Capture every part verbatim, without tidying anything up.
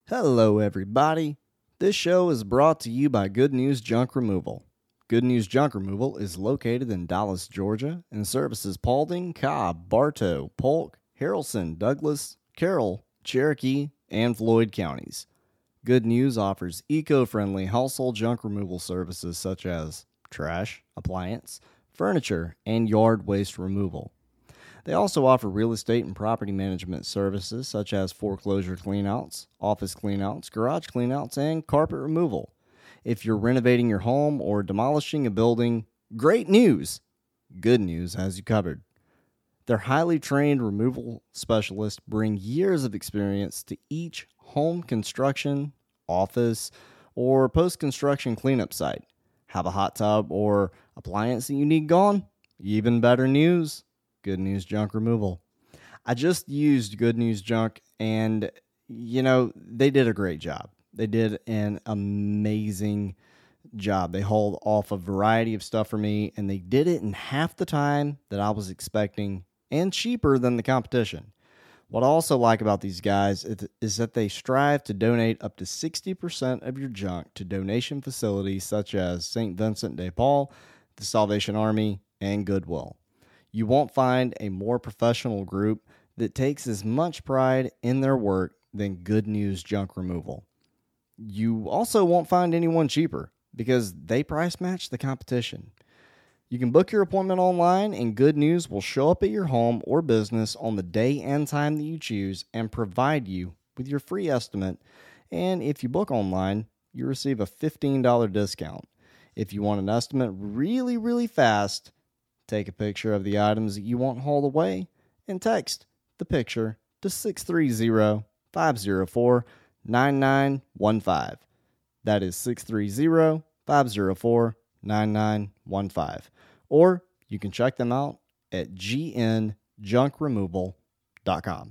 Hello, everybody. This show is brought to you by Good News Junk Removal. Good News Junk Removal is located in Dallas, Georgia, and services Paulding, Cobb, Bartow, Polk, Haralson, Douglas, Carroll, Cherokee, and Floyd counties. Good News offers eco-friendly household junk removal services such as trash, appliance, furniture, and yard waste removal. They also offer real estate and property management services such as foreclosure cleanouts, office cleanouts, garage cleanouts, and carpet removal. If you're renovating your home or demolishing a building, great news! Good News has you covered. Their highly trained removal specialists bring years of experience to each home construction, office, or post-construction cleanup site. Have a hot tub or appliance that you need gone? Even better news! Good News Junk Removal. I just used Good News Junk, and, you know, they did a great job. They did an amazing job. They hauled off a variety of stuff for me, and they did it in half the time that I was expecting and cheaper than the competition. What I also like about these guys is, is that they strive to donate up to sixty percent of your junk to donation facilities such as Saint Vincent de Paul, the Salvation Army, and Goodwill. You won't find a more professional group that takes as much pride in their work than Good News Junk Removal. You also won't find anyone cheaper because they price match the competition. You can book your appointment online, and Good News will show up at your home or business on the day and time that you choose and provide you with your free estimate. And if you book online, you receive a fifteen dollars discount. If you want an estimate really, really fast, take a picture of the items that you want hauled away and text the picture to six three zero, five zero four, nine nine one five. That is six three zero, five zero four, nine nine one five. Or you can check them out at g n junk removal dot com.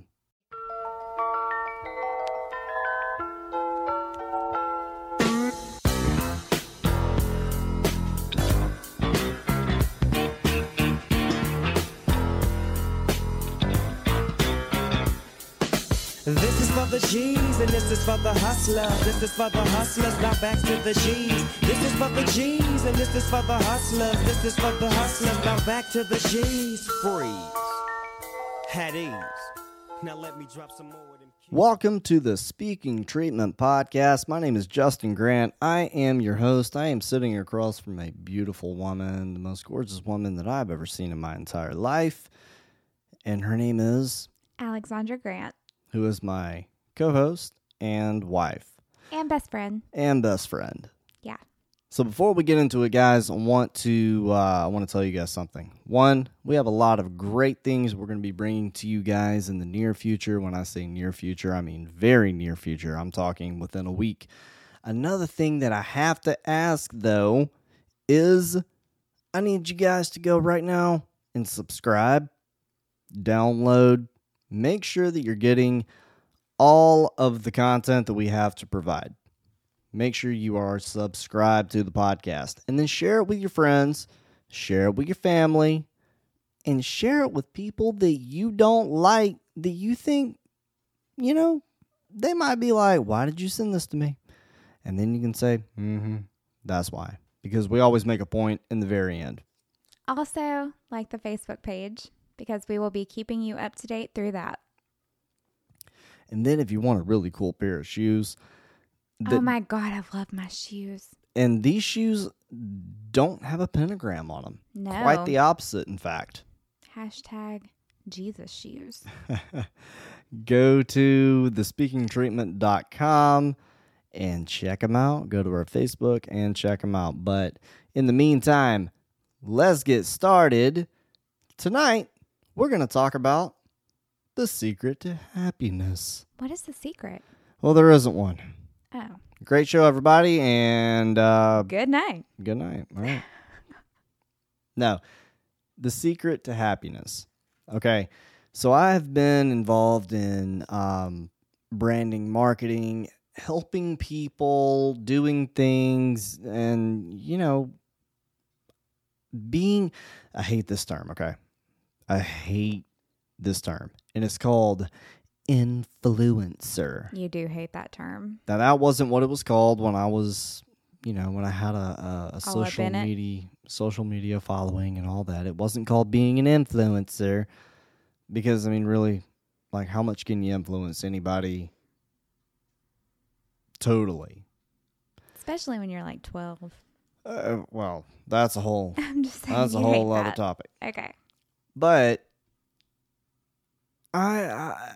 This is for the G's and this is for the hustlers. This is for the hustlers, now back to the G's. This is for the G's and this is for the hustlers. This is for the hustlers, now back to the G's. Freeze. Had ease. Now let me drop some more of them. Welcome to the Speaking Treatment Podcast. My name is Justin Grant. I am your host. I am sitting across from a beautiful woman, the most gorgeous woman that I've ever seen in my entire life. And her name is Alexandra Grant. Who is my co-host and wife. And best friend. And best friend. Yeah. So before we get into it, guys, I want to uh, I want to tell you guys something. One, we have a lot of great things we're going to be bringing to you guys in the near future. When I say near future, I mean very near future. I'm talking within a week. Another thing that I have to ask, though, is I need you guys to go right now and subscribe, download, make sure that you're getting all of the content that we have to provide. Make sure you are subscribed to the podcast. And then share it with your friends, share it with your family, and share it with people that you don't like, that you think, you know, they might be like, why did you send this to me? And then you can say, mm-hmm, that's why. Because we always make a point in the very end. Also, like the Facebook page, because we will be keeping you up to date through that. And then if you want a really cool pair of shoes. That, oh my God, I love my shoes. And these shoes don't have a pentagram on them. No. Quite the opposite, in fact. Hashtag Jesus shoes. Go to the speaking treatment dot com and check them out. Go to our Facebook and check them out. But in the meantime, let's get started. Tonight, we're going to talk about the secret to happiness. What is the secret? Well, there isn't one. Oh. Great show, everybody, and uh, good night. Good night. All right. No, the secret to happiness. Okay, so I've been involved in um, branding, marketing, helping people, doing things, and, you know, being, I hate this term, okay? I hate this term, and it's called influencer. You do hate that term. Now, that wasn't what it was called when I was, you know, when I had a, a, a All up social in it? media social media following and all that. It wasn't called being an influencer because, I mean, really, like, how much can you influence anybody totally? Especially when you're like twelve. Uh, well, that's a whole I'm just saying. that's a you whole hate other that. topic. Okay. But I, I,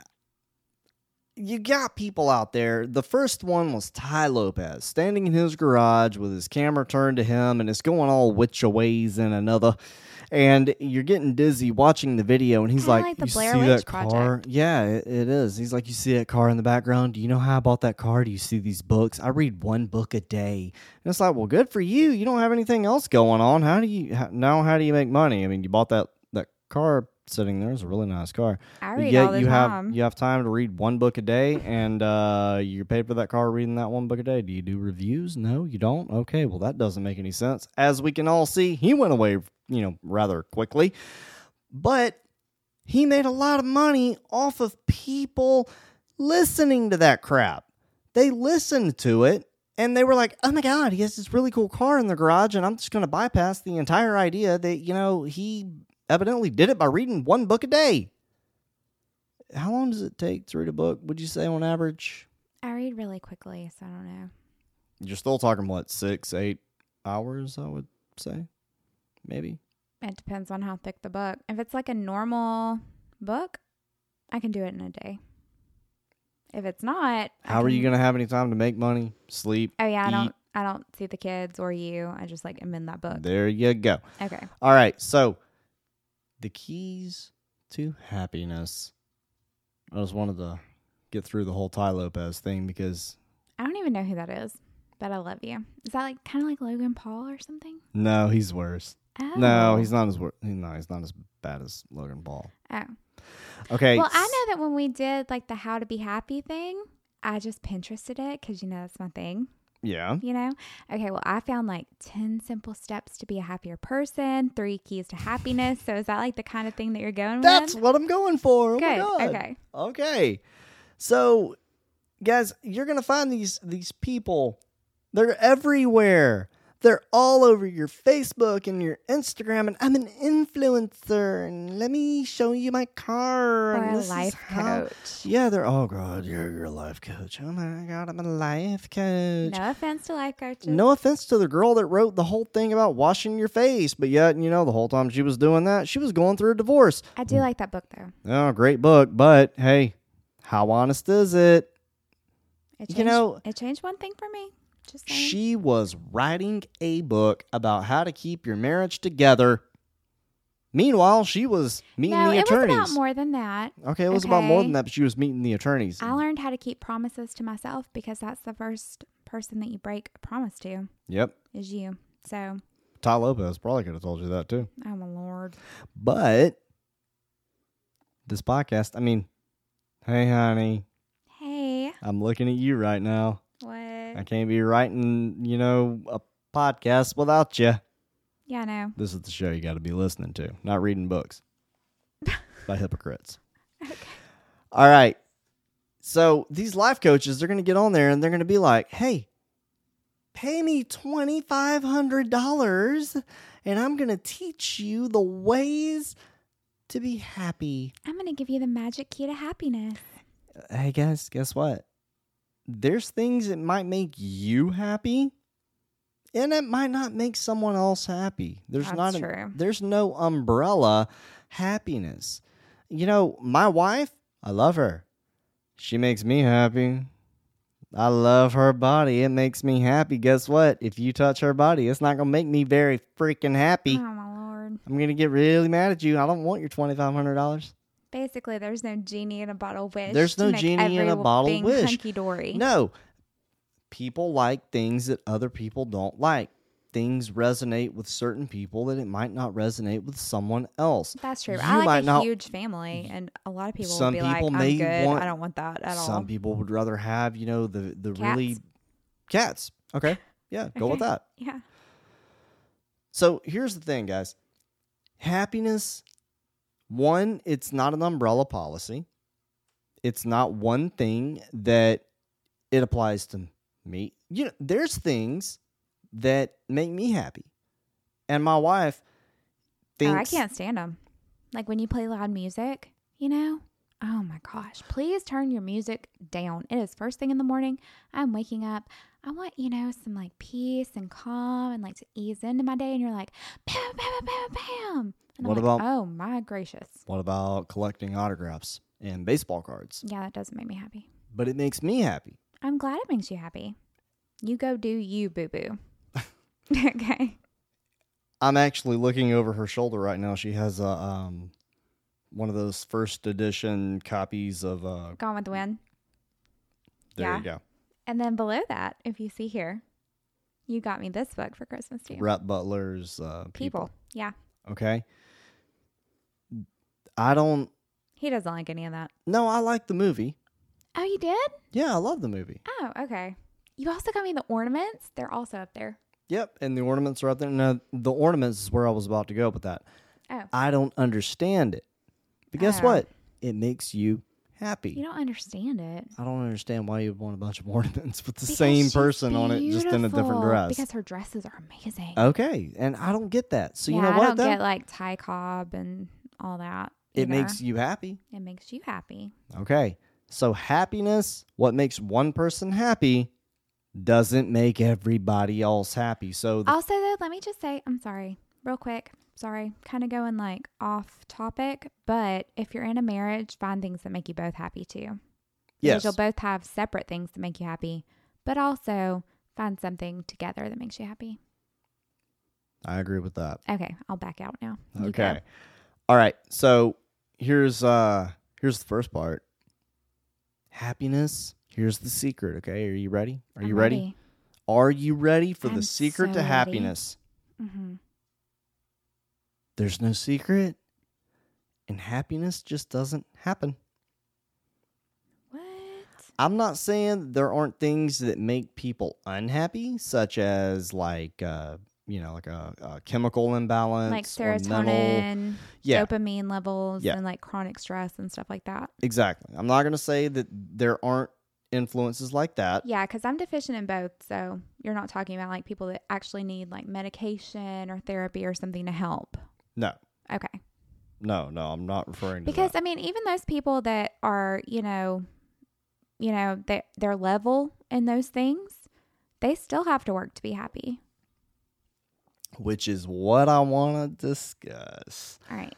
you got people out there. The first one was Ty Lopez, standing in his garage with his camera turned to him, and it's going all which a ways and another. And you're getting dizzy watching the video, and he's Kinda like, like the "You Blair see Witch that car? Project." Yeah, it, it is." He's like, "You see that car in the background? Do you know how I bought that car? Do you see these books? I read one book a day." And it's like, "Well, good for you. You don't have anything else going on. How do you how, now? How do you make money? I mean, you bought that that car sitting there. It's a really nice car. I But read yet all the you time. have you have time to read one book a day, and uh, you're paid for that car reading that one book a day. Do you do reviews? No, you don't. Okay, well that doesn't make any sense. As we can all see, he went away, you know, rather quickly, but he made a lot of money off of people listening to that crap. They listened to it, and they were like, "Oh my God, he has this really cool car in the garage, and I'm just going to bypass the entire idea that, you know, he evidently did it by reading one book a day." How long does it take to read a book, would you say, on average? I read really quickly, so I don't know. You're still talking, what, six, eight hours, I would say? Maybe. It depends on how thick the book. If it's like a normal book, I can do it in a day. If it's not, How are you going to have any time to make money, sleep, Oh yeah, I eat? don't. I don't see the kids or you. I just like am in that book. There you go. Okay. All right, so the keys to happiness. I just wanted to get through the whole Ty Lopez thing because I don't even know who that is, but I love you. Is that like kind of like Logan Paul or something? no, he's worse. Oh. No, he's not as wor- no, he's not as bad as Logan Paul. Oh. Okay. Well, I know that when we did like the How to Be Happy thing, I just Pinterested it because you know that's my thing. Yeah. You know? Okay, well, I found like ten simple steps to be a happier person, three keys to happiness. So is that like the kind of thing that you're going That's with? what I'm going for. Oh Good. my God. Okay. Okay. So, guys, you're going to find these these people. They're everywhere. They're all over your Facebook and your Instagram. And I'm an influencer. And let me show you my car. Or and a this is life how-" coach. Yeah, they're, oh, God, you're your life coach. Oh, my God, I'm a life coach. No offense to life coaches. No offense to the girl that wrote the whole thing about washing your face, but yet, you know, the whole time she was doing that, she was going through a divorce. I do like that book though. Oh, great book, but hey, how honest is it? It You changed, know- it changed one thing for me. Just saying. She was writing a book about how to keep your marriage together. Meanwhile, she was meeting no, the it attorneys. was about more than that. Okay, it was about more Okay. than that, but she was meeting the attorneys. I learned how to keep promises to myself because that's the first person that you break a promise to Yep. is you. So, Ty Lopez probably could have told you that too. oh my Lord. But this podcast, I mean, hey, honey, Hey. I'm looking at you right now. What? I can't be writing, you know, a podcast without you. Yeah, I know. This is the show you got to be listening to, not reading books by hypocrites. Okay. All right. So these life coaches, they're going to get on there and they're going to be like, hey, pay me twenty-five hundred dollars and I'm going to teach you the ways to be happy. I'm going to give you the magic key to happiness. Hey, guys, guess what? There's things that might make you happy, and it might not make someone else happy. There's That's not a, true. there's no umbrella happiness. You know, my wife, I love her. She makes me happy. I love her body. It makes me happy. Guess what? If you touch her body, it's not going to make me very freaking happy. Oh, my Lord. I'm going to get really mad at you. I don't want your twenty-five hundred dollars. Basically, there's no genie in a bottle wish. There's to no make genie in a bottle everything wish. hunky-dory. No. People like things that other people don't like. Things resonate with certain people that it might not resonate with someone else. That's true. You I like might a not- huge family, and a lot of people Some will be people like, may I'm good. want- I don't want that at all. Some people would rather have, you know, the, the Cats. really... Cats. Okay. Yeah, go with Okay. that. Yeah. So here's the thing, guys. Happiness, one, it's not an umbrella policy. it's not one thing that it applies to me. You know, there's things that make me happy. And my wife thinks... Oh, I can't stand them. Like when you play loud music, you know? Oh my gosh. Please turn your music down. It is first thing in the morning. I'm waking up. I want, you know, some like peace and calm and like to ease into my day. And you're like, bam, bam, bam, bam. And What I'm about- like, oh my gracious. What about collecting autographs and baseball cards? Yeah, that doesn't make me happy. But it makes me happy. I'm glad it makes you happy. You go do you, boo-boo. Okay. I'm actually looking over her shoulder right now. She has a um, one of those first edition copies of... Uh, Gone with the Wind. there Yeah. you go. And then below that, if you see here, you got me this book for Christmas too. Rhett Butler's uh, People. People. Yeah. Okay? I don't... He doesn't like any of that. No, I like the movie. Oh, you did? Yeah, I love the movie. Oh, okay. You also got me the ornaments. They're also up there. Yep, and the ornaments are up there. No, the ornaments is where I was about to go with that. Oh. I don't understand it. But guess Oh. what? It makes you happy. You don't understand it. I don't understand why you want a bunch of ornaments with the Because same she's person on it, just in a different beautiful. dress. Because her dresses are amazing. Okay, and I don't get that. So yeah, you know I what, don't though? get like Ty Cobb and all that. It either. makes you happy. It makes you happy. Okay, so happiness, what makes one person happy, doesn't make everybody else happy. So the, Also, though, let me just say, I'm sorry, real quick. Sorry, kind of going like off topic, but if you're in a marriage, find things that make you both happy too. yes, Because you'll both have separate things that make you happy, but also find something together that makes you happy. I agree with that. Okay, I'll back out now. You go. Okay. All right. So here's uh here's the first part. Happiness. Here's the secret. Okay. Are you ready? Are I'm you ready? Are you ready for I'm the secret so to ready. happiness? Mm-hmm. There's no secret. And happiness just doesn't happen. What? I'm not saying there aren't things that make people unhappy, such as like uh you know, like a, a chemical imbalance, Like or mental. serotonin, Yeah. dopamine levels, Yeah. and like chronic stress and stuff like that. Exactly. I'm not going to say that there aren't influences like that. Yeah, because I'm deficient in both. So you're not talking about like people that actually need like medication or therapy or something to help. No, Okay. no, no. I'm not referring to Because that. I mean, even those people that are, you know, you know, they, their level in those things, they still have to work to be happy. Which is what I want to discuss. All right.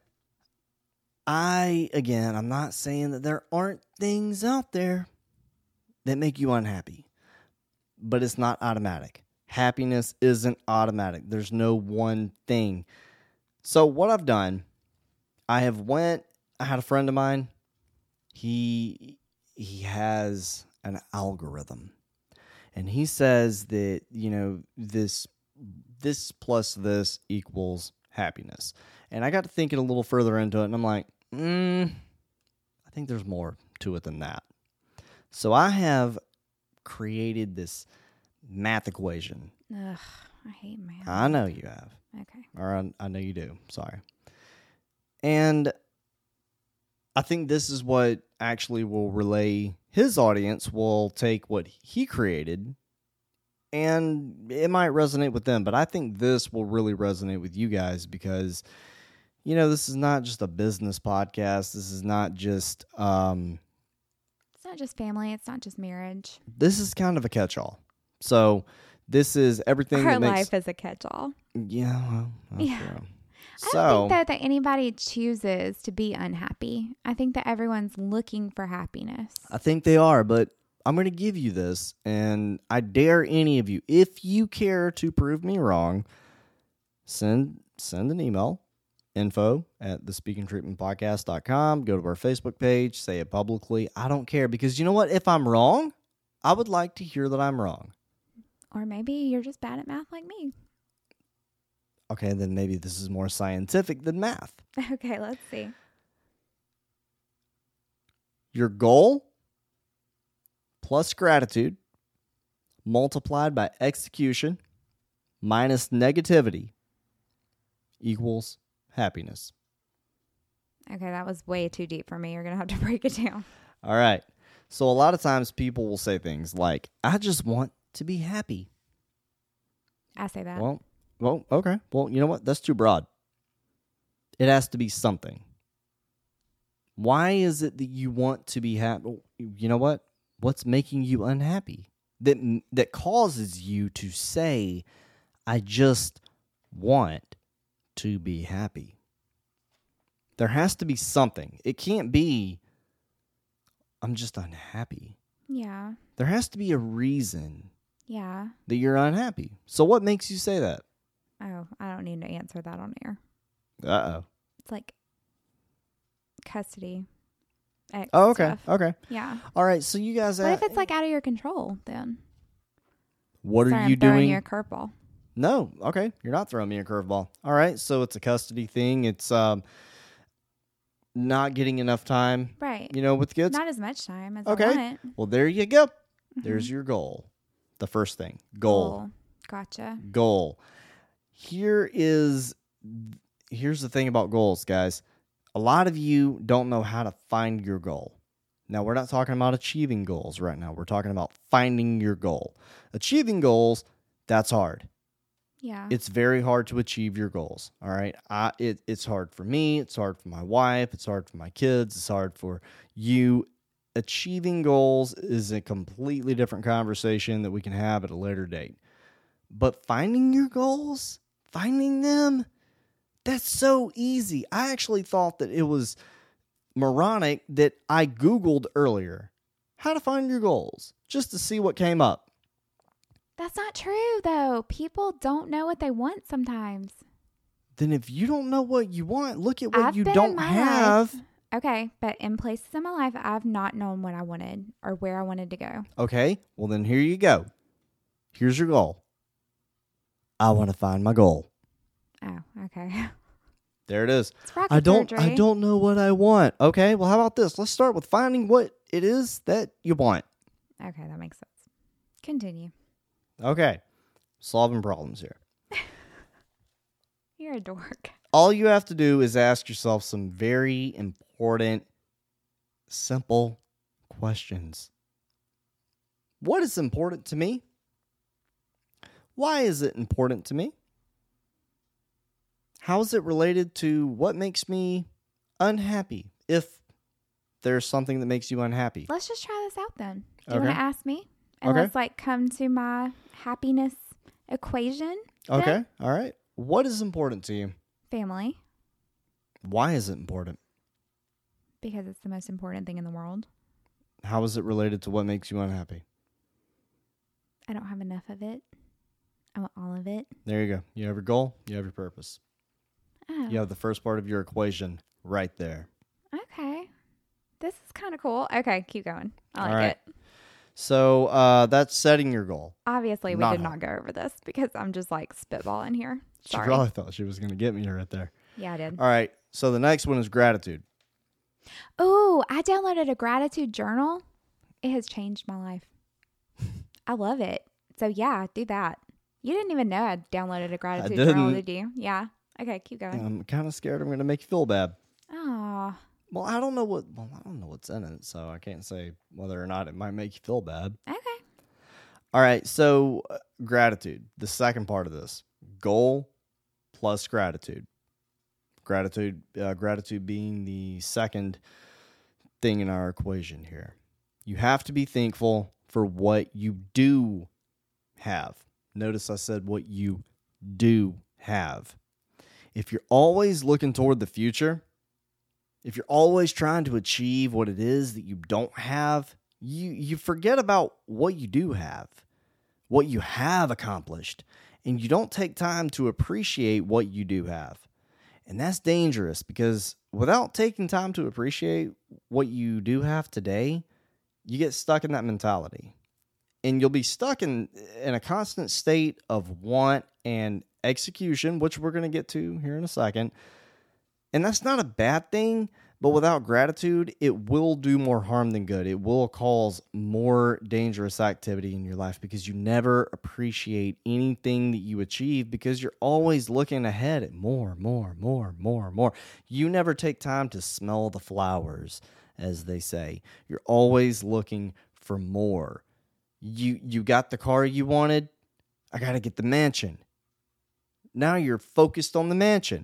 I, again, I'm not saying that there aren't things out there that make you unhappy, but it's not automatic. Happiness isn't automatic. There's no one thing. So what I've done, I have went, I had a friend of mine, he, he has an algorithm, and he says that, you know, this this plus this equals happiness. And I got to thinking a little further into it, and I'm like, mm, I think there's more to it than that. So I have created this math equation. Ugh, I hate math. I know you have. Okay. Or I, I know you do. Sorry. And I think this is what actually will relay his audience, will take what he created, and it might resonate with them, but I think this will really resonate with you guys because, you know, this is not just a business podcast. This is not just, um, It's not just family. It's not just marriage. this is kind of a catch-all. So this is everything Our that makes, life is a catch-all. yeah, well, that's Yeah. true. I So, don't think that, that anybody chooses to be unhappy. I think that everyone's looking for happiness. I think they are, but I'm going to give you this, and I dare any of you, if you care to prove me wrong, send send an email, info at the speaking treatment podcast dot com. Go to our Facebook page, say it publicly. I don't care, because you know what? If I'm wrong, I would like to hear that I'm wrong. Or maybe you're just bad at math like me. Okay, then maybe this is more scientific than math. Okay, let's see. Your goal plus gratitude multiplied by execution minus negativity equals happiness. Okay, that was way too deep for me. You're going to have to break it down. All right. So a lot of times people will say things like, I just want to be happy. I say that. Well, well, okay. Well, you know what? That's too broad. It has to be something. Why is it that you want to be happy? You know what? What's making you unhappy? That that causes you to say, I just want to be happy. There has to be something. It can't be, I'm just unhappy. Yeah. There has to be a reason Yeah. that you're unhappy. So what makes you say that? Oh, I don't need to answer that on air. Uh-oh. It's like custody. Ex Oh, okay. stuff. Okay. Yeah. All right. So you guys... What uh, if it's like out of your control then? What Sorry, are you I'm throwing doing? you a curveball. No. Okay. You're not throwing me a curveball. All right. So it's a custody thing. It's um not getting enough time, Right. you know, with kids. Not as much time as Okay. I want. Well, there you go. Mhm. There's your goal. The first thing. Goal. Cool. Gotcha. Goal. Here is here's the thing about goals, guys. A lot of you don't know how to find your goal. Now, we're not talking about achieving goals right now. We're talking about finding your goal. Achieving goals, that's hard. Yeah. It's very hard to achieve your goals. All right. I, it, it's hard for me. It's hard for my wife. It's hard for my kids. It's hard for you. Achieving goals is a completely different conversation that we can have at a later date. But finding your goals, finding them, that's so easy. I actually thought that it was moronic that I Googled earlier how to find your goals just to see what came up. That's not true, though. People don't know what they want sometimes. Then if you don't know what you want, look at what I've you been in don't my have. life- Okay, but in places in my life, I've not known what I wanted or where I wanted to go. Okay, well then here you go. Here's your goal. I want to find my goal. Oh, okay. There it is. It's rocket I don't surgery. I don't know what I want. Okay, well how about this? Let's start with finding what it is that you want. Okay, that makes sense. Continue. Okay. Solving problems here. You're a dork. All you have to do is ask yourself some very important, simple questions. What is important to me? Why is it important to me? How is it related to what makes me unhappy, if there's something that makes you unhappy? Let's just try this out then. Do you Okay. want to ask me? And Okay. let's like come to my happiness equation. then? Okay, all right. What is important to you? Family, Why is it important? because it's the most important thing in the world. How is it related to what makes you unhappy? I don't have enough of it. I want all of it. There you go. You have your goal, you have your purpose. Oh, You have the first part of your equation right there. okay. This is kind of cool. Okay, keep going. I like All right. it. So uh, that's setting your goal. Obviously, we Not did hard. not go over this because I'm just like spitballing here. She Sorry. probably thought she was going to get me right there. Yeah, I did. All right. So the next one is gratitude. Oh, I downloaded a gratitude journal. It has changed my life. I love it. So yeah, do that. You didn't even know I downloaded a gratitude journal, didn't. did you? Yeah. Okay, keep going. I'm kind of scared I'm going to make you feel bad. Oh, Well, I don't know what. Well, I don't know what's in it, so I can't say whether or not it might make you feel bad. okay. All right. So uh, gratitude. The second part of this goal plus gratitude. Gratitude. Uh, gratitude being the second thing in our equation here. You have to be thankful for what you do have. Notice I said what you do have. If you're always looking toward the future, if you're always trying to achieve what it is that you don't have, you you forget about what you do have, what you have accomplished, and you don't take time to appreciate what you do have. And that's dangerous because without taking time to appreciate what you do have today, you get stuck in that mentality. And you'll be stuck in, in a constant state of want and execution, which we're going to get to here in a second. And that's not a bad thing, but without gratitude, it will do more harm than good. It will cause more dangerous activity in your life because you never appreciate anything that you achieve because you're always looking ahead at more, more, more, more, more. You never take time to smell the flowers as they say. You're always looking for more. You you got the car you wanted. I got to get the mansion. Now you're focused on the mansion.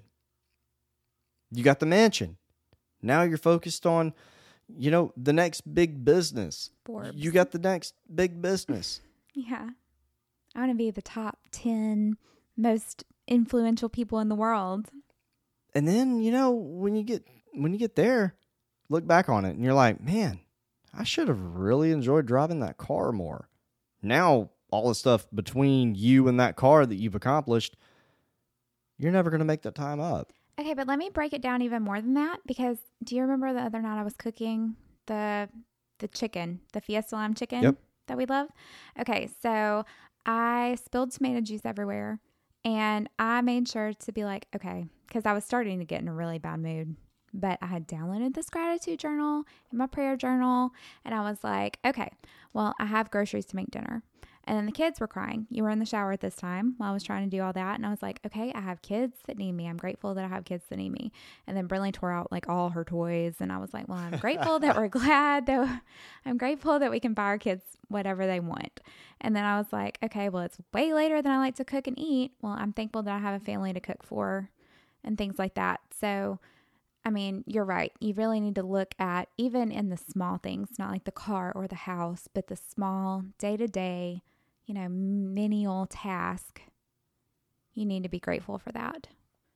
You got the mansion. Now you're focused on, you know, the next big business. Forbes. You got the next big business. Yeah. I want to be the top ten most influential people in the world. And then, you know, when you get when you get there, look back on it and you're like, man, I should have really enjoyed driving that car more. Now, all the stuff between you and that car that you've accomplished, you're never going to make that time up. Okay, but let me break it down even more than that, because do you remember the other night I was cooking the the chicken, the Fiesta Lime chicken Yep. that we love? Okay, so I spilled tomato juice everywhere, and I made sure to be like, okay, because I was starting to get in a really bad mood. But I had downloaded this gratitude journal and my prayer journal, and I was like, okay, well, I have groceries to make dinner. And then the kids were crying. You were in the shower at this time while I was trying to do all that. And I was like, okay, I have kids that need me. I'm grateful that I have kids that need me. And then Brinley tore out like all her toys. And I was like, well, I'm grateful that we're glad that I'm grateful that we can buy our kids whatever they want. And then I was like, okay, well, it's way later than I like to cook and eat. Well, I'm thankful that I have a family to cook for and things like that. So, I mean, you're right. You really need to look at, even in the small things, not like the car or the house, but the small day-to-day, you know, menial task. You need to be grateful for that.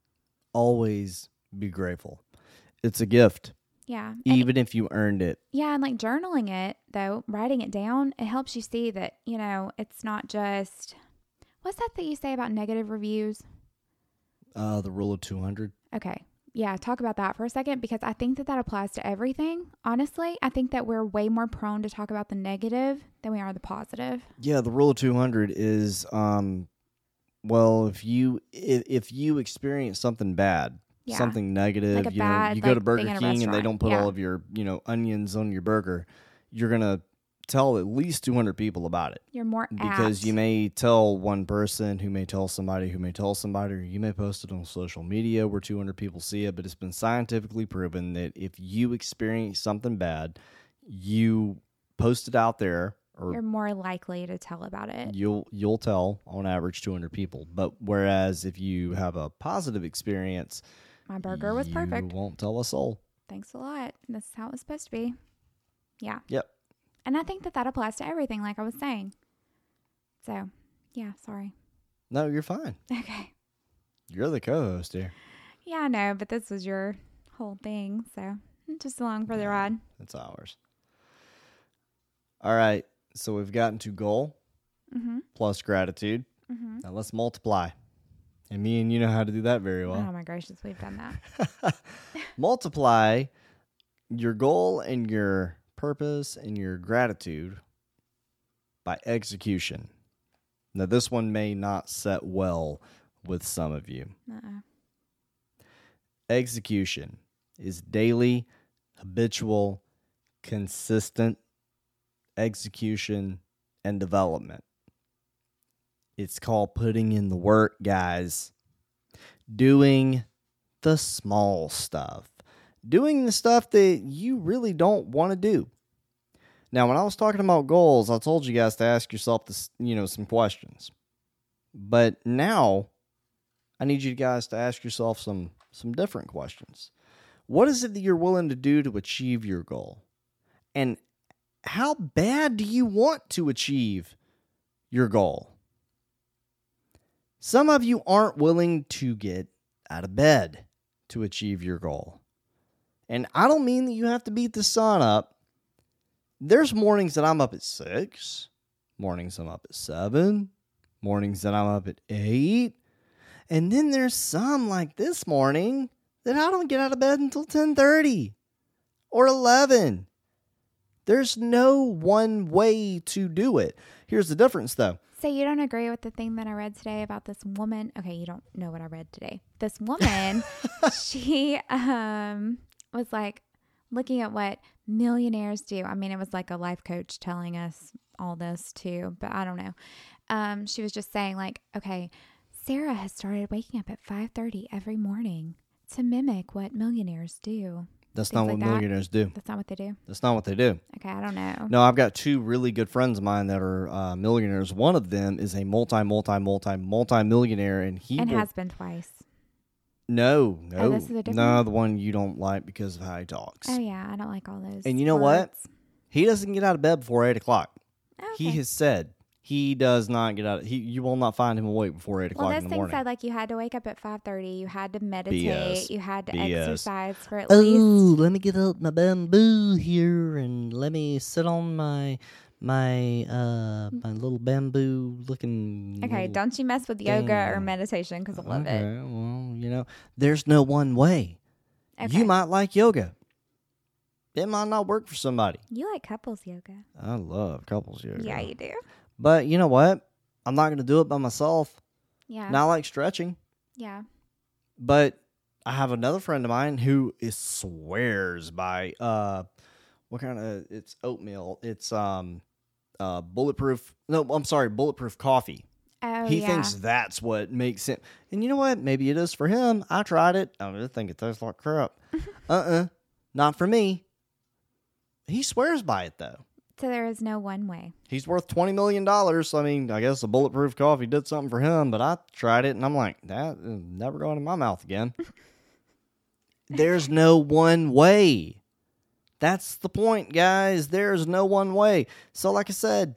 Always be grateful. It's a gift, Yeah. And, even if you earned it. yeah. And like journaling it, though, writing it down, it helps you see that, you know, it's not just, what's that that you say about negative reviews? Uh, the rule of two hundred. Okay. Yeah, talk about that for a second, because I think that that applies to everything. Honestly, I think that we're way more prone to talk about the negative than we are the positive. Yeah, the rule of two hundred is, um, well, if you if, if you experience something bad, Yeah. something negative, Like a you know, bad, you go to like, Burger being in a King and they restaurant. don't put Yeah. all of your, you know, onions on your burger, you're gonna tell at least two hundred people about it. You're more Because apt. you may tell one person who may tell somebody who may tell somebody, or you may post it on social media where two hundred people see it, but it's been scientifically proven that if you experience something bad, you post it out there, or You're more likely to tell about it. you'll you'll tell on average two hundred people. But whereas if you have a positive experience, My burger was perfect. You won't tell a soul. Thanks a lot. This is how it was supposed to be. Yeah. Yep. And I think that that applies to everything, like I was saying. So, yeah, sorry. No, you're fine. Okay. You're the co-host here. Yeah, I know, but this was your whole thing, so just along for the ride. It's ours. All right. So we've gotten to goal Mm-hmm. plus gratitude. Mm-hmm. Now let's multiply. And me and you know how to do that very well. Oh my gracious, we've done that. Multiply your goal and your purpose and your gratitude by execution. Now, this one may not set well with some of you. Uh-uh. Execution is daily, habitual, consistent execution and development. It's called putting in the work, guys. Doing the small stuff. Doing the stuff that you really don't want to do. Now, when I was talking about goals, I told you guys to ask yourself this, you know, some questions. But now, I need you guys to ask yourself some, some different questions. What is it that you're willing to do to achieve your goal? And how bad do you want to achieve your goal? Some of you aren't willing to get out of bed to achieve your goal. And I don't mean that you have to beat the sun up. There's mornings that I'm up at six, mornings I'm up at seven, mornings that I'm up at eight. And then there's some like this morning that I don't get out of bed until ten thirty or eleven. There's no one way to do it. Here's the difference, though. So you don't agree with the thing that I read today about this woman? Okay, you don't know what I read today. This woman, she um was like looking at what millionaires do. I mean, it was like a life coach telling us all this too, but I don't know. Um, she was just saying like, okay, Sarah has started waking up at five thirty every morning to mimic what millionaires do. That's Things not like what that? millionaires do. That's not what they do. That's not what they do. Okay, I don't know. No, I've got two really good friends of mine that are uh, millionaires. One of them is a multi, multi, multi, multi millionaire, and he and will, has been twice. no, no, Oh, this is a different no, one? the one you don't like because of how he talks. Oh yeah, I don't like all those. And you know what? words. He doesn't get out of bed before eight o'clock. Okay. He has said he does not get out. He you will not find him awake before eight well, o'clock this in the thing morning. said like you had to wake up at five thirty. You had to meditate. B S. You had to B S. exercise for at Oh, least. let me get out my bamboo here and let me sit on my my uh my little bamboo looking. Okay, little- don't you mess with yoga or thing. meditation because I love okay, it. well, you know, there's no one way. Okay. You might like yoga. It might not work for somebody. You like couples yoga? I love couples yoga. Yeah, you do. But you know what? I'm not going to do it by myself. Yeah. And I like stretching. Yeah. But I have another friend of mine who is swears by uh what kind of it's oatmeal. It's um uh bulletproof no, I'm sorry, bulletproof coffee. Oh he yeah. thinks that's what makes it. And you know what? Maybe it is for him. I tried it. I just think it tastes like crap. uh-uh. Not for me. He swears by it though. So there is no one way. He's worth twenty million dollars. I mean, I guess the bulletproof coffee did something for him, but I tried it and I'm like, that is never going in my mouth again. There's no one way. That's the point, guys. There's no one way. So like I said,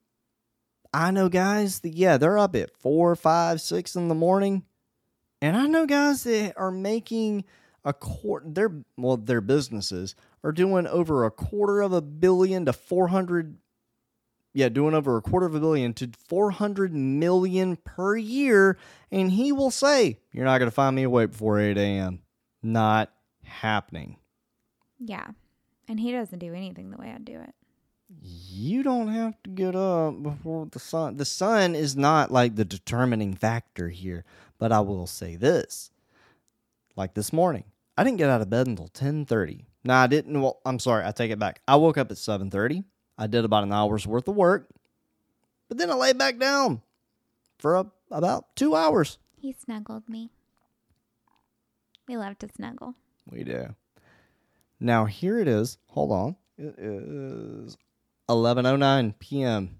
I know guys that, yeah, they're up at four, five, six in the morning. And I know guys that are making a quarter, their, well, their businesses are doing over a quarter of a billion to four hundred. Yeah, doing over a quarter of a billion to four hundred million per year. And he will say, you're not going to find me awake before eight a.m. Not happening. Yeah. And he doesn't do anything the way I do it. You don't have to get up before the sun. The sun is not like the determining factor here. But I will say this. Like this morning, I didn't get out of bed until ten thirty. Now, I didn't. Well, I'm sorry. I take it back. I woke up at seven thirty. I did about an hour's worth of work. But then I laid back down for a, about two hours. He snuggled me. We love to snuggle. We do. Now, here it is. Hold on. It is eleven oh nine p.m.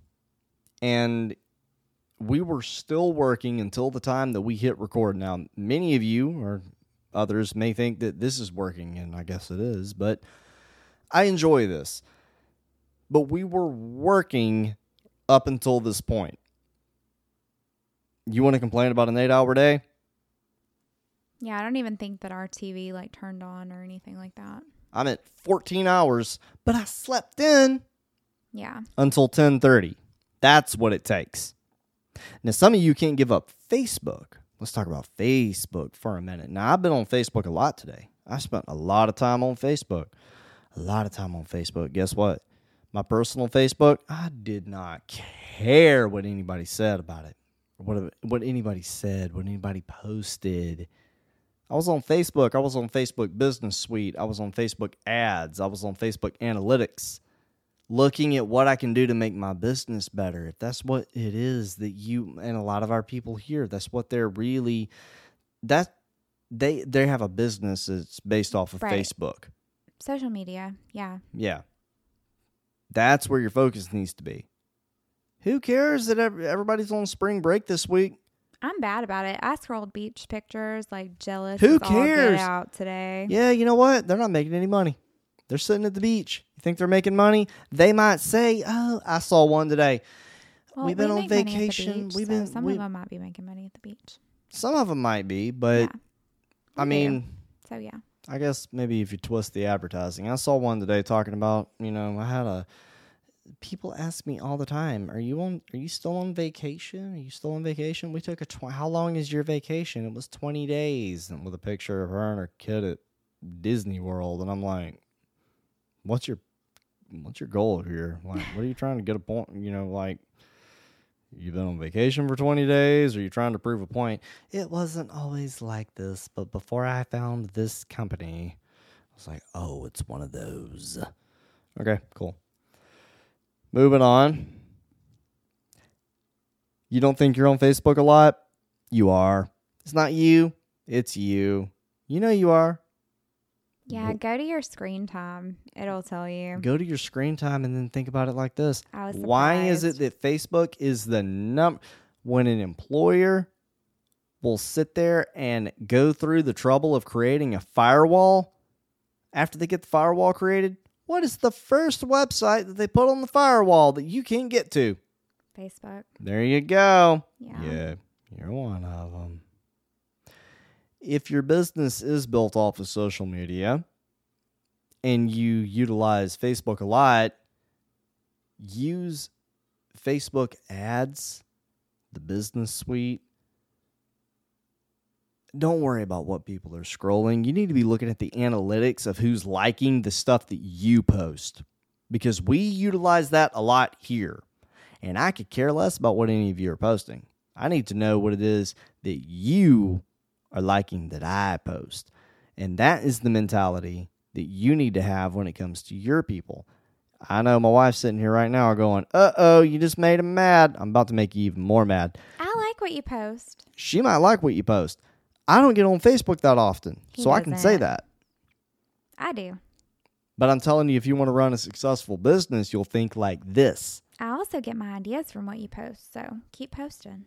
And we were still working until the time that we hit record. Now, many of you or others may think that this is working, and I guess it is, but I enjoy this. But we were working up until this point. You want to complain about an eight-hour day? Yeah, I don't even think that our T V like turned on or anything like that. I'm at fourteen hours, but I slept in Yeah. until ten thirty. That's what it takes. Now, some of you can't give up Facebook. Let's talk about Facebook for a minute. Now, I've been on Facebook a lot today. I spent a lot of time on Facebook. A lot of time on Facebook. Guess what? My personal Facebook, I did not care what anybody said about it. What, what anybody said, what anybody posted. I was on Facebook. I was on Facebook Business Suite. I was on Facebook Ads. I was on Facebook Analytics. Looking at what I can do to make my business better. If that's what it is that you and a lot of our people here, that's what they're really, that they they have a business that's based off of Right. Facebook. Social media. Yeah. Yeah. That's where your focus needs to be. Who cares that ev- everybody's on spring break this week? I'm bad about it. I scrolled beach pictures, like jealous. Who as all get cares? out today. Yeah, you know what? They're not making any money. They're sitting at the beach. You think they're making money? They might say, "Oh, I saw one today." Well, We've been we on make money at the vacation. beach, We've so been- Some we- of them might be making money at the beach. Some of them might be, but yeah. I We do. mean, So yeah. I guess maybe if you twist the advertising. I saw one today talking about, you know, I had a people ask me all the time, "Are you on are you still on vacation? Are you still on vacation?" We took a tw- how long is your vacation? It was twenty days, and with a picture of her and her kid at Disney World, and I'm like, "What's your what's your goal here? Like, what are you trying to get a point, you know, like you've been on vacation for twenty days? Or are you trying to prove a point?" It wasn't always like this, but before I found this company, I was like, oh, it's one of those. Okay, cool. Moving on. You don't think you're on Facebook a lot? You are. It's not you. It's you. You know you are. Yeah, go to your screen time. It'll tell you. Go to your screen time and then think about it like this. I was Why is it surprised. that Facebook is the num when an employer will sit there and go through the trouble of creating a firewall after they get the firewall created? What is the first website that they put on the firewall that you can't get to? Facebook. There you go. Yeah. Yeah, you're one of them. If your business is built off of social media and you utilize Facebook a lot, use Facebook ads, the business suite. Don't worry about what people are scrolling. You need to be looking at the analytics of who's liking the stuff that you post, because we utilize that a lot here. And I could care less about what any of you are posting. I need to know what it is that you are liking that I post. And that is the mentality that you need to have when it comes to your people. I know my wife's sitting here right now going, uh-oh, you just made him mad. I'm about to make you even more mad. I like what you post. She might like what you post. I don't get on Facebook that often, He so I can say doesn't. that. I do. But I'm telling you, if you want to run a successful business, you'll think like this. I also get my ideas from what you post, so keep posting.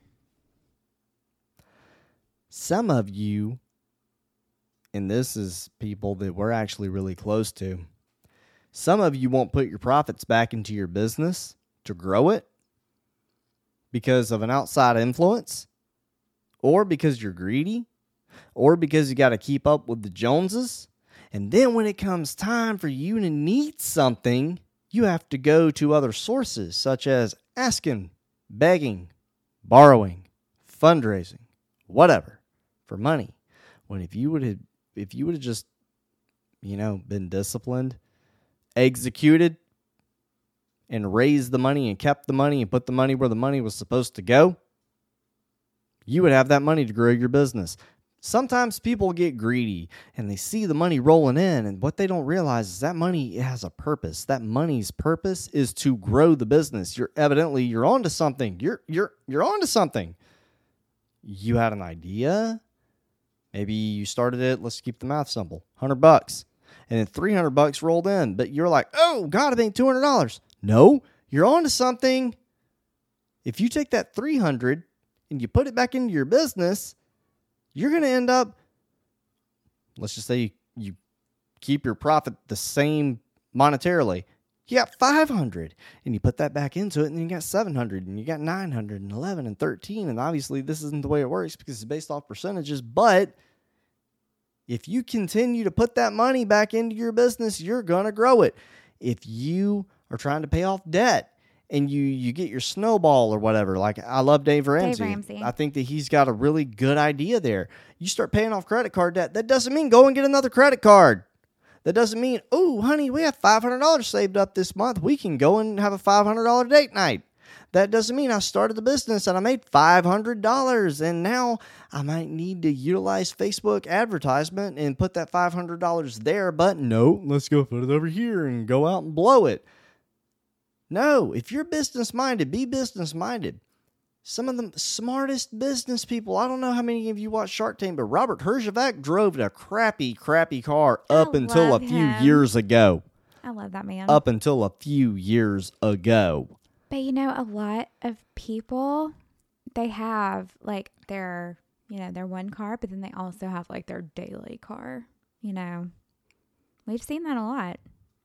Some of you, and this is people that we're actually really close to, some of you won't put your profits back into your business to grow it because of an outside influence, or because you're greedy, or because you got to keep up with the Joneses. And then when it comes time for you to need something, you have to go to other sources such as asking, begging, borrowing, fundraising, whatever, for money. When if you would have, if you would have just, you know, been disciplined, executed, and raised the money and kept the money and put the money where the money was supposed to go, you would have that money to grow your business. Sometimes people get greedy and they see the money rolling in, and what they don't realize is that money has a purpose. That money's purpose is to grow the business. You're evidently you're onto something. You're you're you're onto something. You had an idea. Maybe you started it. Let's keep the math simple. Hundred bucks, and then three hundred bucks rolled in. But you're like, oh God, I made two hundred dollars. No, you're onto something. If you take that three hundred and you put it back into your business, you're going to end up, let's just say you, you keep your profit the same monetarily. You got five hundred and you put that back into it, and then you got seven hundred and you got nine hundred and eleven and thirteen. And obviously this isn't the way it works because it's based off percentages. But if you continue to put that money back into your business, you're going to grow it. If you are trying to pay off debt, and you you get your snowball or whatever. Like, I love Dave Ramsey. Dave Ramsey. I think that he's got a really good idea there. You start paying off credit card debt. That doesn't mean go and get another credit card. That doesn't mean, oh, honey, we have five hundred dollars saved up this month. We can go and have a five hundred dollars date night. That doesn't mean I started the business and I made five hundred dollars and now I might need to utilize Facebook advertisement and put that five hundred dollars there. But no, let's go put it over here and go out and blow it. No, if you're business-minded, be business-minded. Some of the smartest business people, I don't know how many of you watch Shark Tank, but Robert Herjavec drove a crappy, crappy car up I until a love few him. years ago. I love that man. Up until a few years ago. But you know, a lot of people, they have like their, you know, their one car, but then they also have like their daily car. You know, we've seen that a lot.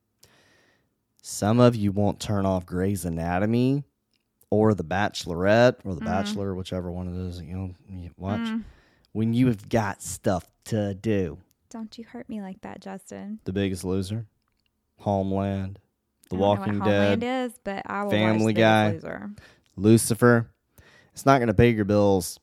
Some of you won't turn off Grey's Anatomy or The Bachelorette or The Mm. Bachelor, whichever one it is, you know, you watch, Mm. when you have got stuff to do. Don't you hurt me like that, Justin. The Biggest Loser, Homeland, The I don't know Walking what Dead, Homeland is, but I will Family watch The Guy. Biggest Loser. Lucifer. It's not going to pay your bills.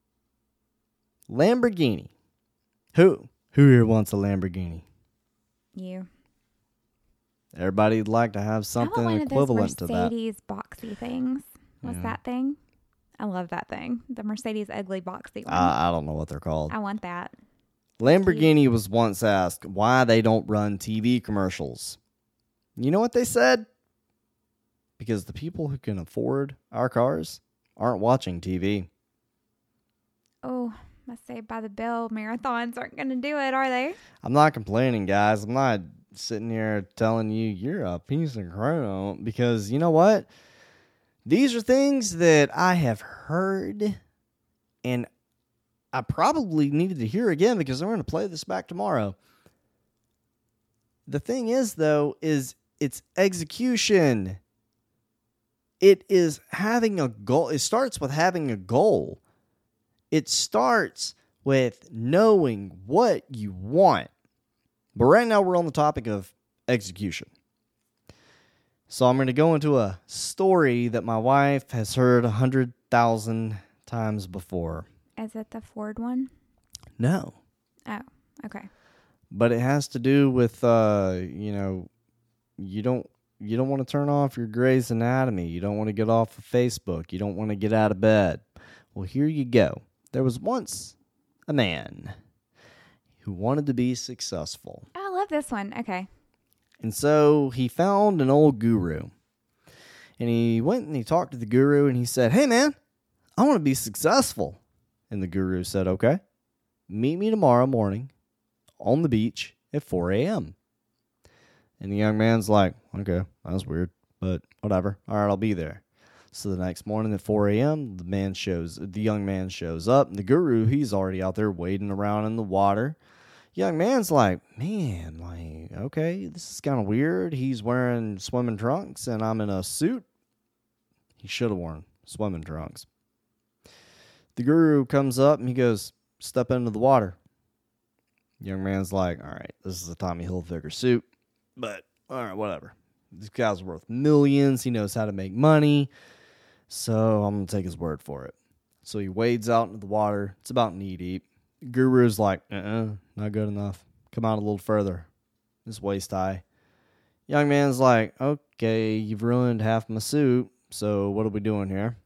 Lamborghini. Who? Who here wants a Lamborghini? You. Everybody would like to have something I want one equivalent of to those that. Mercedes boxy things. What's Yeah. that thing? I love that thing. The Mercedes ugly boxy one. I, I don't know what they're called. I want that. Lamborghini was once asked why they don't run T V commercials. You know what they said? Because the people who can afford our cars aren't watching T V. Oh, my Saved by the Bell marathons aren't going to do it, are they? I'm not complaining, guys. I'm not sitting here telling you you're a piece of crap, because you know what? These are things that I have heard, and I probably needed to hear again because I'm going to play this back tomorrow. The thing is, though, is it's execution. It is having a goal. It starts with having a goal. It starts with knowing what you want. But right now we're on the topic of execution. So I'm going to go into a story that my wife has heard one hundred thousand times before. Is it the Ford one? No. Oh, okay. But it has to do with, uh, you know, you don't you don't want to turn off your Grey's Anatomy. You don't want to get off of Facebook. You don't want to get out of bed. Well, here you go. There was once a man who wanted to be successful. Oh, I love this one. Okay. And so he found an old guru. And he went and he talked to the guru and he said, "Hey, man, I want to be successful." And the guru said, "Okay, meet me tomorrow morning on the beach at four a.m. And the young man's like, "Okay, that was weird, but whatever. All right, I'll be there." So the next morning at four a.m., the man shows, the young man shows up. And the guru, he's already out there wading around in the water. Young man's like, "Man, like, okay, this is kind of weird. He's wearing swimming trunks and I'm in a suit." He should have worn swimming trunks. The guru comes up and he goes, "Step into the water." Young man's like, "All right, this is a Tommy Hilfiger suit, but all right, whatever. This guy's worth millions. He knows how to make money, so I'm going to take his word for it." So he wades out into the water. It's about knee deep. The guru's like, uh-uh, not good enough. Come out a little further. It's waist high. Young man's like, "Okay, you've ruined half my suit, so what are we doing here?"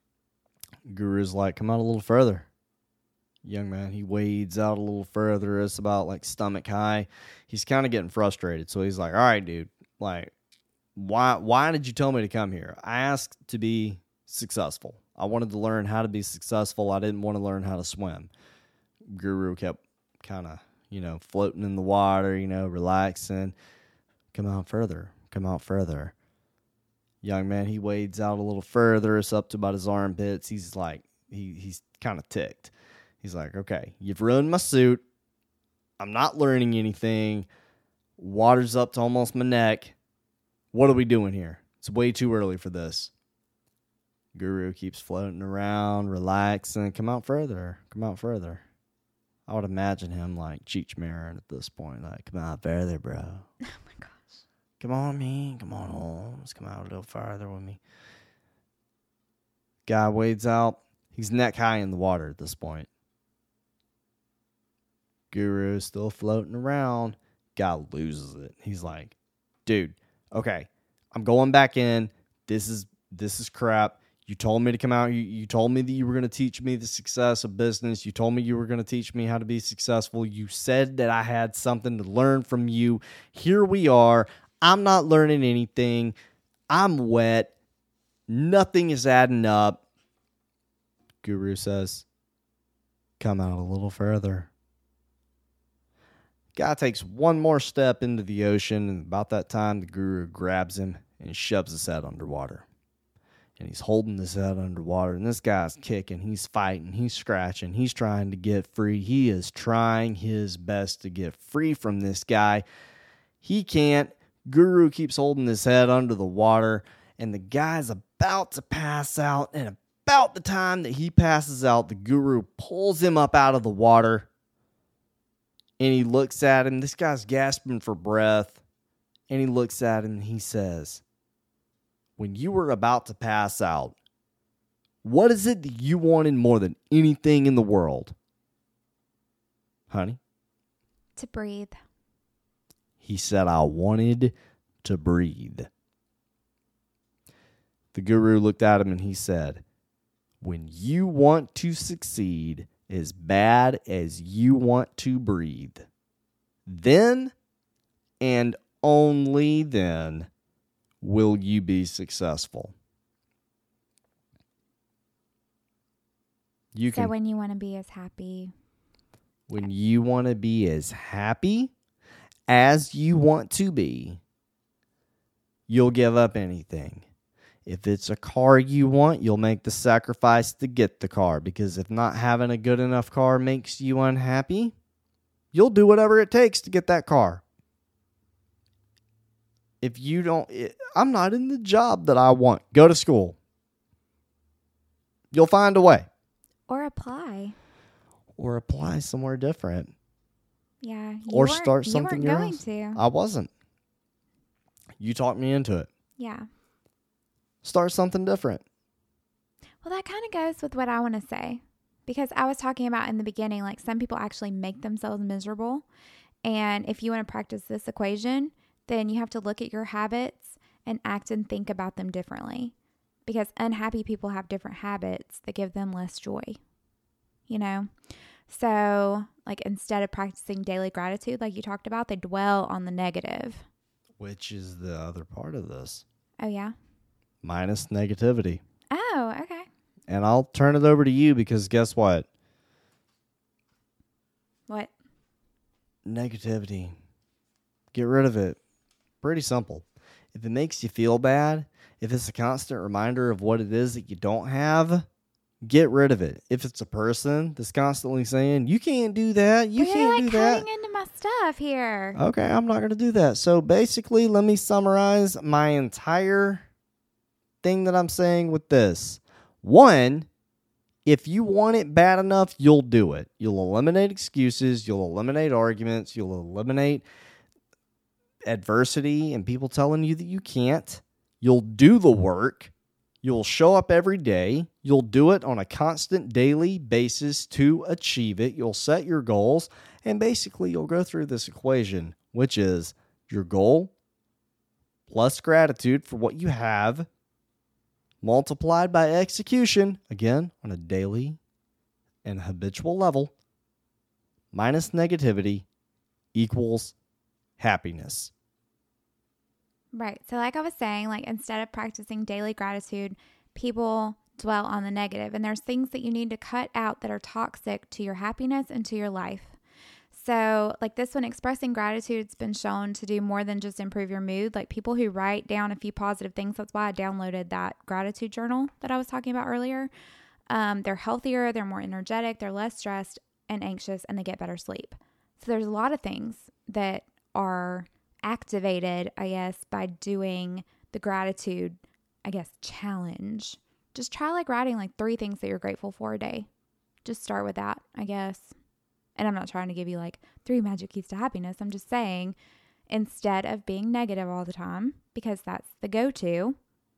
Guru's like, "Come out a little further." Young man, he wades out a little further. It's about like stomach high. He's kind of getting frustrated. So he's like, "All right, dude, like, why why did you tell me to come here? I asked to be successful. I wanted to learn how to be successful. I didn't want to learn how to swim." Guru kept kind of, you know, floating in the water, you know, relaxing. "Come out further. Come out further." Young man, he wades out a little further. It's up to about his armpits. He's like, he he's kind of ticked. He's like, "Okay, you've ruined my suit. I'm not learning anything. Water's up to almost my neck. What are we doing here? It's way too early for this." Guru keeps floating around, relaxing. "Come out further. Come out further." I would imagine him like Cheech Marin at this point. Like, "Come out further, bro. Oh, my gosh. Come on, me. Come on, Holmes. Come out a little farther with me." Guy wades out. He's neck high in the water at this point. Guru's still floating around. Guy loses it. He's like, "Dude, okay, I'm going back in. This is this is crap. You told me to come out. You, you told me that you were going to teach me the success of business. You told me you were going to teach me how to be successful. You said that I had something to learn from you. Here we are. I'm not learning anything. I'm wet. Nothing is adding up." Guru says, "Come out a little further." Guy takes one more step into the ocean, and about that time, the guru grabs him and shoves his head underwater. And he's holding his head underwater, and this guy's kicking, he's fighting, he's scratching, he's trying to get free. He is trying his best to get free from this guy. He can't. Guru keeps holding his head under the water, and the guy's about to pass out, and about the time that he passes out, the guru pulls him up out of the water. And he looks at him. This guy's gasping for breath. And he looks at him and he says, "When you were about to pass out, what is it that you wanted more than anything in the world?" "Honey?" To breathe. He said, "I wanted to breathe." The guru looked at him and he said, "When you want to succeed as bad as you want to breathe, then and only then will you be successful." You So can when you want to be as happy. when you want to be as happy as you want to be, you'll give up anything. If it's a car you want, you'll make the sacrifice to get the car, because if not having a good enough car makes you unhappy, you'll do whatever it takes to get that car. If you don't, I'm not in the job that I want. Go to school. You'll find a way. Or apply. Or apply somewhere different. Yeah. You Or weren't- start something You weren't going else. to. I wasn't. You talked me into it. Yeah. Start something different. Well, that kind of goes with what I want to say. Because I was talking about in the beginning, like some people actually make themselves miserable. And if you want to practice this equation, then you have to look at your habits and act and think about them differently. Because unhappy people have different habits that give them less joy. You know? So, like instead of practicing daily gratitude, like you talked about, they dwell on the negative. Which is the other part of this. Oh, yeah? Minus negativity. Oh, okay. And I'll turn it over to you because guess what? What? Negativity. Get rid of it. Pretty simple. If it makes you feel bad, if it's a constant reminder of what it is that you don't have, get rid of it. If it's a person that's constantly saying, you can't do that, you But can't you're like do that. cutting into my stuff here. Okay, I'm not going to do that. So basically, let me summarize my entire thing that I'm saying with this. One, if you want it bad enough, you'll do it. You'll eliminate excuses. You'll eliminate arguments. You'll eliminate adversity and people telling you that you can't. You'll do the work. You'll show up every day. You'll do it on a constant daily basis to achieve it. You'll set your goals. And basically, you'll go through this equation, which is your goal plus gratitude for what you have multiplied by execution, again, on a daily and habitual level, minus negativity equals happiness. Right. So like I was saying, like instead of practicing daily gratitude, people dwell on the negative. And there's things that you need to cut out that are toxic to your happiness and to your life. So like this one, expressing gratitude's been shown to do more than just improve your mood. Like people who write down a few positive things, that's why I downloaded that gratitude journal that I was talking about earlier. Um, they're healthier, they're more energetic, they're less stressed and anxious, and they get better sleep. So there's a lot of things that are activated, I guess, by doing the gratitude, I guess, challenge. Just try like writing like three things that you're grateful for a day. Just start with that, I guess. And I'm not trying to give you like three magic keys to happiness. I'm just saying, instead of being negative all the time, because that's the go-to,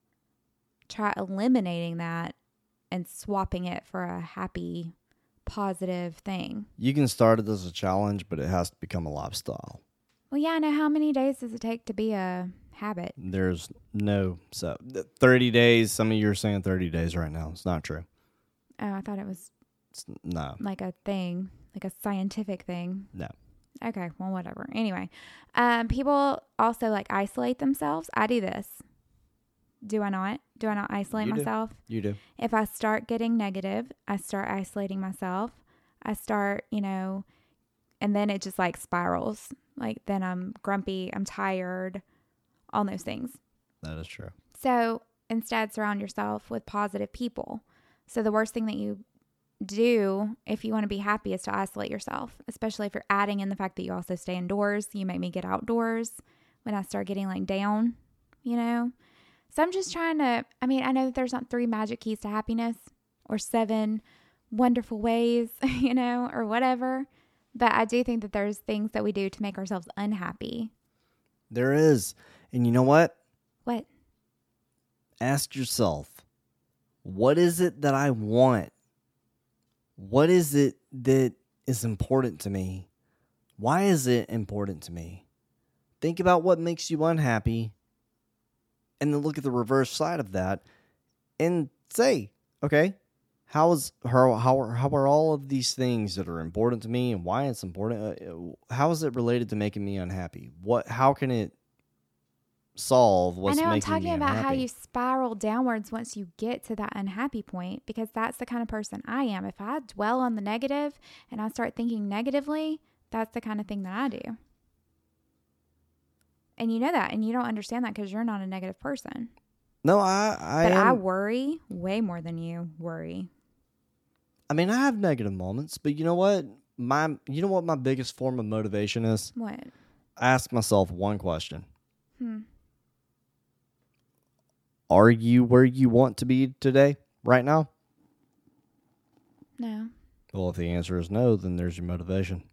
try eliminating that and swapping it for a happy, positive thing. You can start it as a challenge, but it has to become a lifestyle. Well, yeah, I know. How many days does it take to be a habit? There's no, so thirty days, some of you are saying thirty days right now. It's not true. Oh, I thought it was It's, no, like a thing, like a scientific thing. no. Okay, well, whatever. Anyway, um, people also like isolate themselves. I do this. Do I not? Do I not isolate You do. myself? You do. If I start getting negative, I start isolating myself. I start, you know, and then it just like spirals. Like then I'm grumpy, I'm tired, all those things. That is true. So instead, surround yourself with positive people. So the worst thing that you do if you want to be happy is to isolate yourself, especially if you're adding in the fact that you also stay indoors. You make me get outdoors when I start getting like down, you know? So I'm just trying to, I mean, I know that there's not three magic keys to happiness or seven wonderful ways, you know, or whatever. But I do think that there's things that we do to make ourselves unhappy. There is. And you know what? What? Ask yourself, what is it that I want? What is it that is important to me? Why is it important to me? Think about what makes you unhappy, and then look at the reverse side of that and say, okay, how is how how are, how are all of these things that are important to me and why it's important? Uh, how is it related to making me unhappy? What how can it solve what's I know I'm making talking you about unhappy. how you spiral downwards once you get to that unhappy point, because that's the kind of person I am. If I dwell on the negative and I start thinking negatively, that's the kind of thing that I do. And you know that, and you don't understand that because you're not a negative person. No, I, I But am. I worry way more than you worry. I mean, I have negative moments, but you know what? My, you know what my biggest form of motivation is? What? I ask myself one question. Hmm. Are you where you want to be today, right now? No. Well, if the answer is no, then there's your motivation.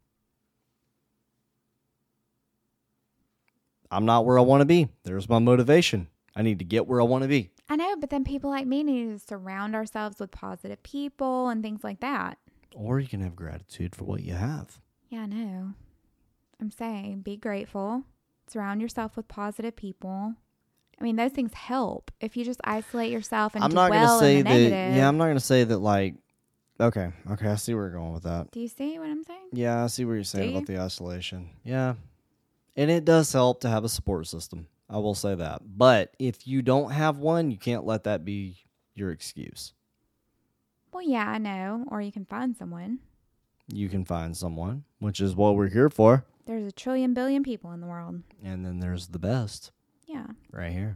I'm not where I want to be. There's my motivation. I need to get where I want to be. I know, but then people like me need to surround ourselves with positive people and things like that. Or you can have gratitude for what you have. Yeah, I know. I'm saying be grateful. Surround yourself with positive people. I mean, those things help. If you just isolate yourself and I'm not dwell gonna say in the that. negative. Yeah, I'm not gonna say that. Like, okay, okay, I see where you're going with that. Do you see what I'm saying? Yeah, I see what you're saying Do about the isolation. Yeah, and it does help to have a support system. I will say that. But if you don't have one, you can't let that be your excuse. Well, yeah, I know. Or you can find someone. You can find someone, which is what we're here for. There's a trillion billion people in the world. And then there's the best Yeah. right here.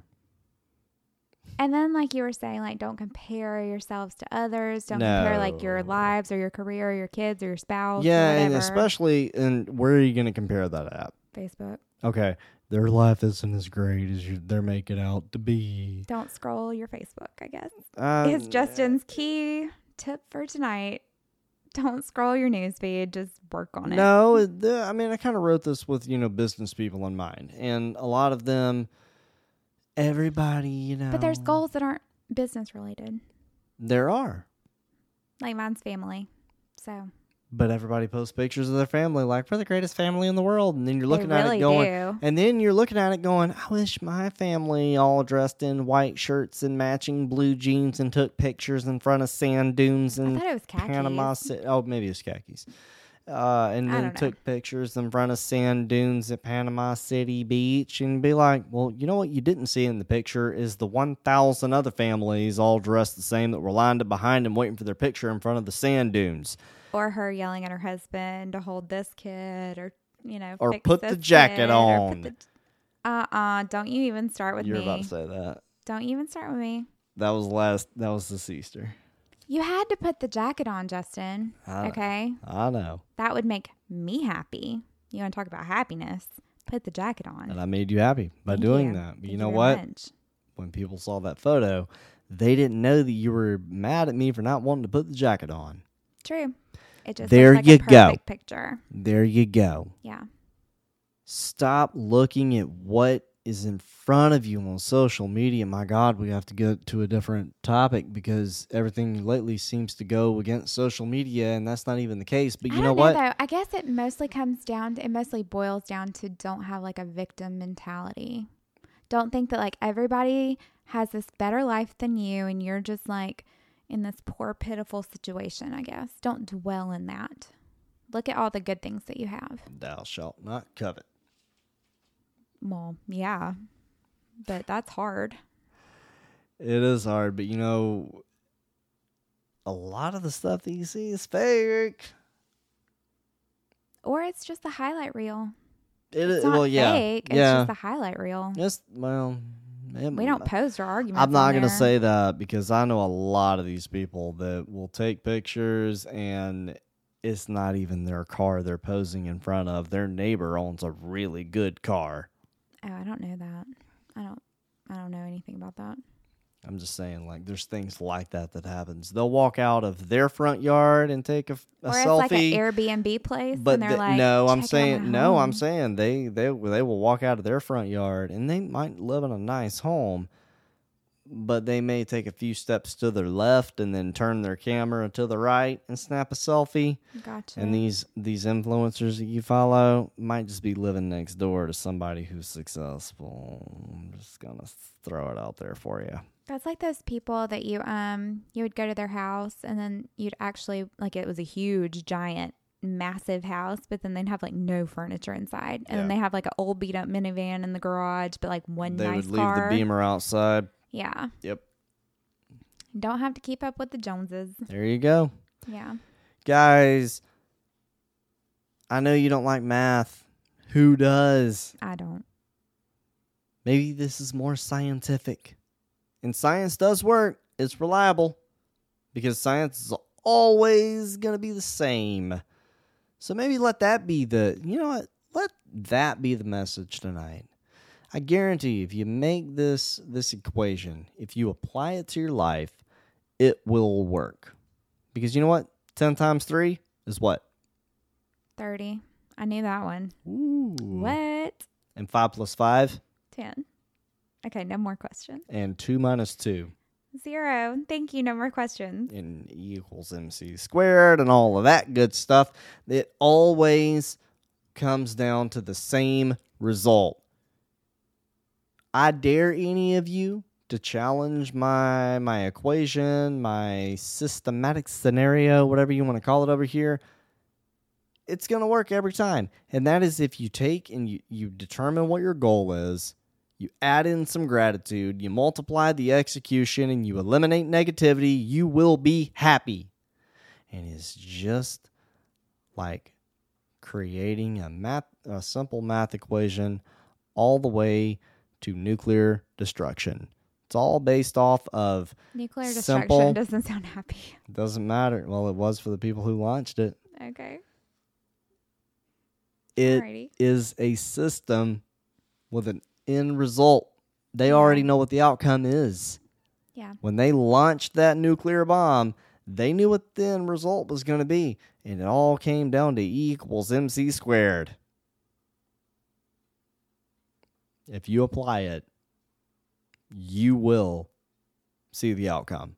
And then, like you were saying, like, don't compare yourselves to others. Don't No. compare, like, your lives or your career or your kids or your spouse Yeah, or and whatever. especially, and where are you going to compare that at? Facebook. Okay, their life isn't as great as you, they're making out to be. Don't scroll your Facebook, I guess. Uh, Is Justin's key tip for tonight. Don't scroll your newsfeed. Just work on it. No, it- the- I mean, I kind of wrote this with, you know, business people in mind. And a lot of them, everybody, you know. But there's goals that aren't business related. There are. Like mine's family. So But everybody posts pictures of their family like, we're the greatest family in the world. And then you're looking they at really it going, do. and then you're looking at it going, I wish my family all dressed in white shirts and matching blue jeans and took pictures in front of sand dunes I in thought it was khakis. Panama City. Oh, maybe it's khakis. Uh, and I then don't know. took pictures in front of sand dunes at Panama City Beach and be like, well, you know what you didn't see in the picture is the one thousand other families all dressed the same that were lined up behind them waiting for their picture in front of the sand dunes. Or her yelling at her husband to hold this kid, or you know, Or fix put this the jacket kid, or on. put the- Uh-uh, don't you even start with You're me. about to say that. Don't you even start with me. That was last, that was this Easter. You had to put the jacket on, Justin. I know. Okay? I know. That would make me happy. You want to talk about happiness? Put the jacket on. And I made you happy by Thank doing you. that. But Thank you know very what? much. When people saw that photo, they didn't know that you were mad at me for not wanting to put the jacket on. True. It just There looks like you a go. perfect picture. There you go. Yeah. Stop looking at what is in front of you on social media. My God, we have to get to a different topic because everything lately seems to go against social media, and that's not even the case. But you I know don't what? know, though. I guess it mostly comes down to, it mostly boils down to don't have like a victim mentality. Don't think that like everybody has this better life than you and you're just like in this poor, pitiful situation, I guess. Don't dwell in that. Look at all the good things that you have. Thou shalt not covet. Well, yeah, but that's hard. It is hard, but you know, a lot of the stuff that you see is fake. Or it's just the highlight reel. It is, It's not well, yeah, fake. It's yeah. just the highlight reel. It's, well, it- We don't post our arguments. I'm not on going to there. say that because I know a lot of these people that will take pictures and it's not even their car they're posing in front of. Their neighbor owns a really good car. Oh, I don't know that. I don't. I don't know anything about that. I'm just saying, like, there's things like that that happens. They'll walk out of their front yard and take a, a Or selfie. it's like an Airbnb place, But and they're the- like, no, I'm "Check out saying my no. I'm home." saying they they they will walk out of their front yard and they might live in a nice home, but they may take a few steps to their left and then turn their camera to the right and snap a selfie. Gotcha. And these these influencers that you follow might just be living next door to somebody who's successful. I'm just gonna throw it out there for you. That's like those people that you um you would go to their house and then you'd actually like it was a huge giant massive house, but then they'd have like no furniture inside. And Yeah. then they have like an old beat up minivan in the garage, but like one They nice would leave car. the Beamer outside. Yeah. Yep. Don't have to keep up with the Joneses. There you go. Yeah. Guys, I know you don't like math. Who does? I don't. Maybe this is more scientific. And science does work. It's reliable. Because science is always going to be the same. So maybe let that be the, you know what? Let that be the message tonight. I guarantee you, if you make this this equation, if you apply it to your life, it will work. Because you know what? ten times three is what? thirty. I knew that one. Ooh. What? And five plus five? ten. Okay, no more questions. And two minus two. Zero. Thank you. No more questions. And E equals M C squared and all of that good stuff. It always comes down to the same result. I dare any of you to challenge my my equation, my systematic scenario, whatever you want to call it over here. It's going to work every time. And that is if you take and you, you determine what your goal is, you add in some gratitude, you multiply the execution, and you eliminate negativity, you will be happy. And it's just like creating a math, a simple math equation all the way to nuclear destruction. It's all based off of Nuclear simple, destruction doesn't sound happy. doesn't matter. Well, it was for the people who launched it. Okay. It Alrighty. is a system with an end result. They Yeah. already know what the outcome is. Yeah. When they launched that nuclear bomb, they knew what the end result was going to be. And it all came down to E equals M C squared. If you apply it, you will see the outcome.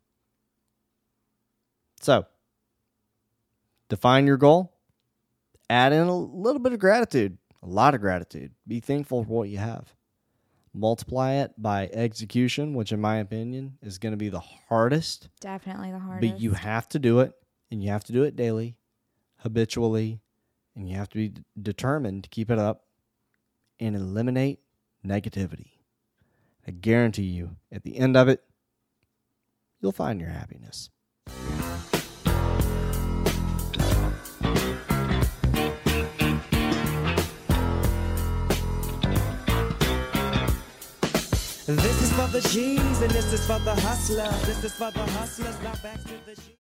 So, define your goal. Add in a little bit of gratitude, a lot of gratitude. Be thankful for what you have. Multiply it by execution, which in my opinion is going to be the hardest. Definitely the hardest. But you have to do it, and you have to do it daily, habitually, and you have to be d- determined to keep it up and eliminate negativity. I guarantee you, at the end of it, you'll find your happiness. This is for the G's and this is for the hustlers. This is for the hustlers. Now back to the G's.